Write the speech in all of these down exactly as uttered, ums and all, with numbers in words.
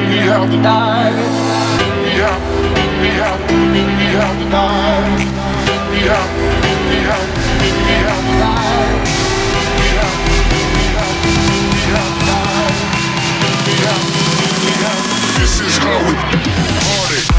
we have to die. We have, we have, we have to die. We have, we have, we have to die. We have, we have, we have to die. We have, we have. This is how we party.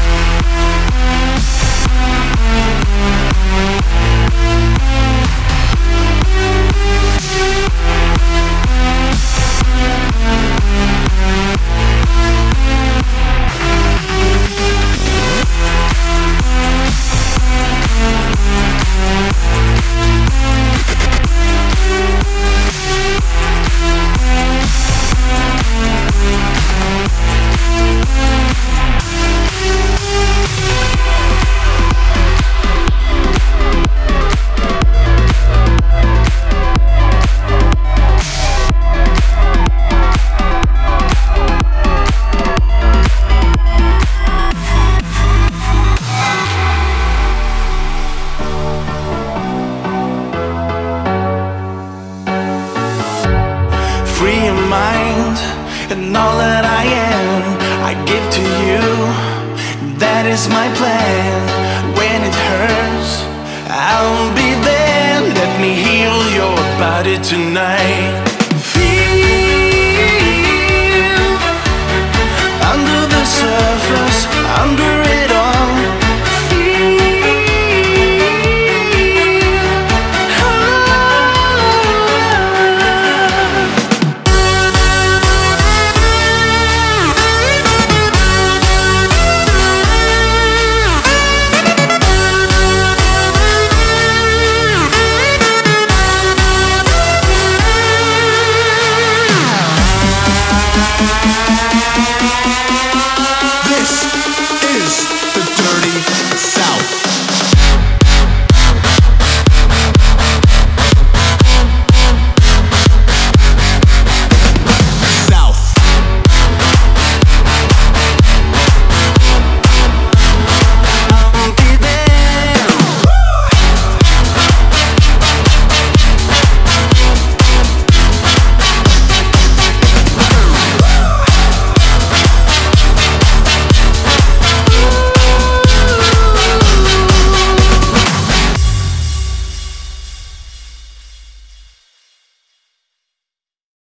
Free your mind and all that I am, I give to you. That is my plan. When it hurts, I'll be there. Let me heal your body tonight.